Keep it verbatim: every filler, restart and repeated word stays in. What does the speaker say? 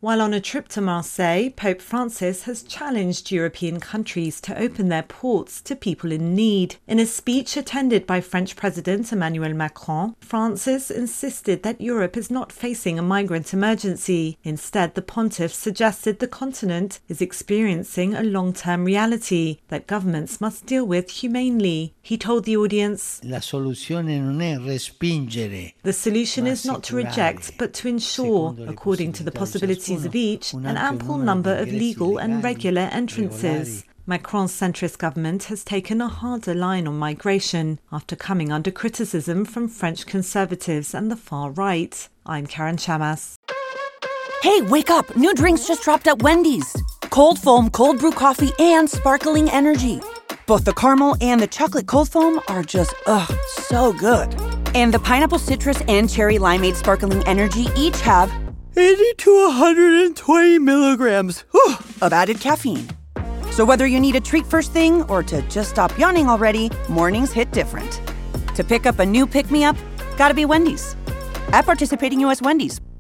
While on a trip to Marseille, Pope Francis has challenged European countries to open their ports to people in need. In a speech attended by French President Emmanuel Macron, Francis insisted that Europe is not facing a migrant emergency. Instead, the pontiff suggested the continent is experiencing a long-term reality that governments must deal with humanely. He told the audience, La soluzione non è respingere. The solution is not to reject, but to ensure, according to the possibilities of each, an ample number of legal and regular entrances. Macron's centrist government has taken a harder line on migration after coming under criticism from French conservatives and the far right. I'm Karen Chamas. Hey, wake up! New drinks just dropped at Wendy's. Cold foam, cold brew coffee, and sparkling energy. Both the caramel and the chocolate cold foam are just, ugh, so good. And the pineapple citrus and cherry limeade sparkling energy each have eighty to one hundred twenty milligrams whew, of added caffeine. So whether you need a treat first thing or to just stop yawning already, mornings hit different. To pick up a new pick-me-up, gotta be Wendy's. At participating U S Wendy's.